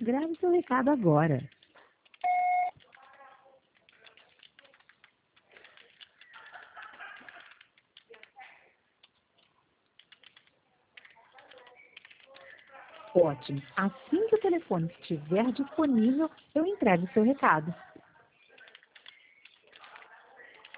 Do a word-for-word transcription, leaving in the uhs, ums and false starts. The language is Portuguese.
Grave seu recado agora. Ótimo. Assim que o telefone estiver disponível, eu entrego o seu recado.